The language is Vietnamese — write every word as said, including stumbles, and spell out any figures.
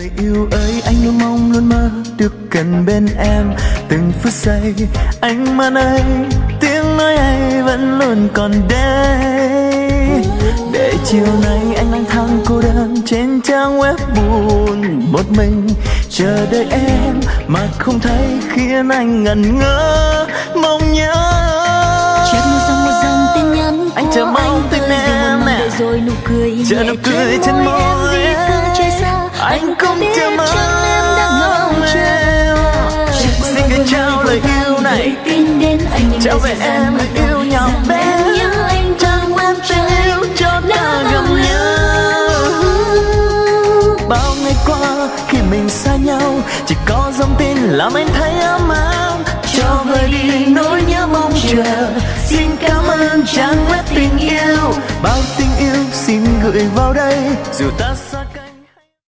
Lời yêu ơi, anh luôn mong luôn mơ được gần bên em. Từng phút giây anh mơ ấy, tiếng nói ấy vẫn luôn còn đây. Để chiều nay anh lang thang cô đơn trên trang web buồn một mình, chờ đợi em mà không thấy khiến anh ngẩn ngơ mong nhớ. Check một dòng một dòng tin nhắn Anh của chờ mong anh tin tới em giờ mong nè, đợi rồi nụ cười chờ nhẹ nụ cười trên môi em môi vì phương trời xa. anh có cũng biết chờ mong chăng em đã ngóng chờ. xin gửi trao lời yêu này tin đến anh nhưng trao để về dịu dàng em mà lời yêu nhỏ rằng bé. em nhớ anh Trang web tình yêu cho ta gặp nhau. Bao ngày qua khi mình xa nhau, chỉ có dòng tin làm anh thấy ấm áp, cho vơi đi nỗi nhớ mong chờ. Xin cảm ơn trang web tình yêu, bao tình yêu xin gửi vào đây dù ta xa.